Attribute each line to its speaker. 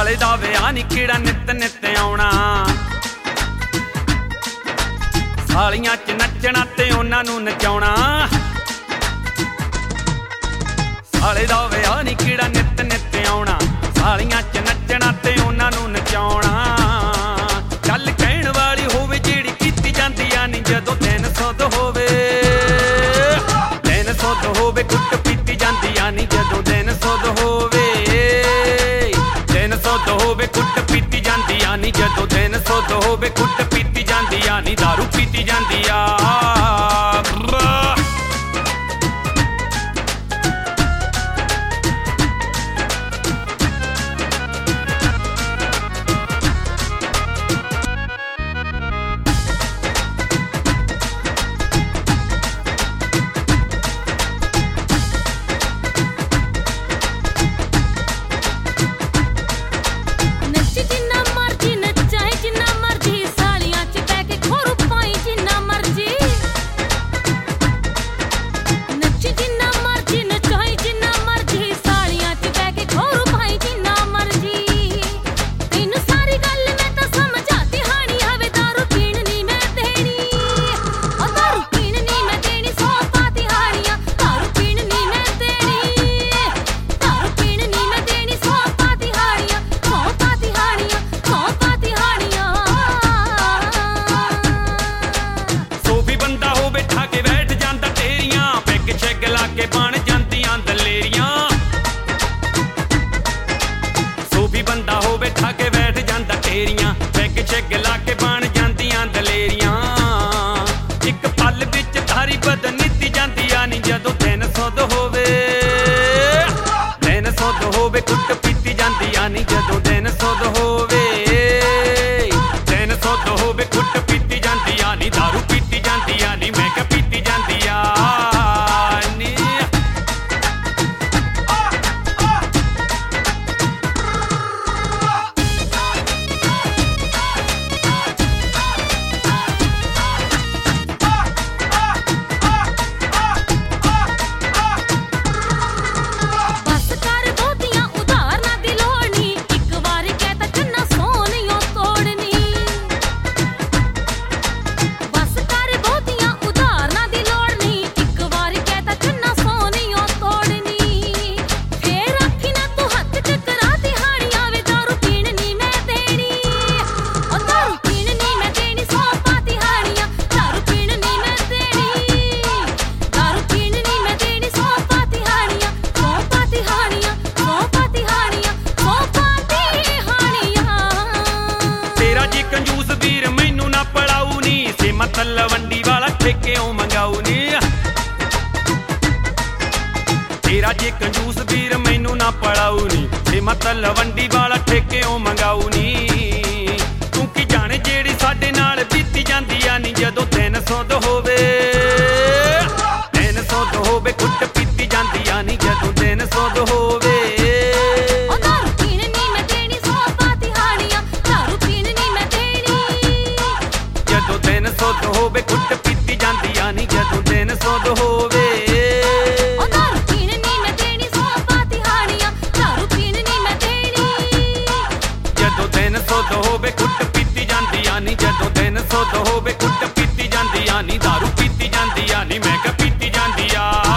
Speaker 1: साले दा विआह नी किहड़ा नित नित आउणा। सालियां च नच्चना ते उन्हां नूं नचाउणा। साले दा विआह नी किहड़ा नित नित आउणा। सालियां च नच्चना ते उन्हां नूं नचाउणा। गल कहण वाली होवे जिहड़ी कीती जांदी आ नी जदों दिन सुध होवे। दिन सुध होवे कुट पीती जांदी आ नी जदों दिन सुध होवे। दिन सुध होवे कुट पीती जांदी आ नी जदों दिन सुध होवे कुट पीती जांदी आ नी दारू पीती जांदी आ। तलवंडी वाला ठेकेओं मंगाऊ नी। तेरा जे कंजूस वीर मैनू ना पड़ाऊ नी। ते मैं तलवंडी वाला ठेकेओं मंगाऊ नी। तू की जाने जेड़ी साडे नाल बीती जांदी आ नी जदों दिन सुध होवे। दिन सुध होवे कुट पीती जांदी आ नी जदों दिन सुध होवे। सुध होवे कुट पीती जांदी आ नी जदों दिन सुध होवे।
Speaker 2: दारू पीण नी मैं देनी सौ पाती हाड़ियां। दारू पीण नी मैं देनी
Speaker 1: जदों दिन सुध होवे कुट पीती जांदी आ नी जदों दिन सुध होवे कुट पीती जांदी आ नी दारू पीती जांदी आ नी मैं क्या पीती जांदी आ।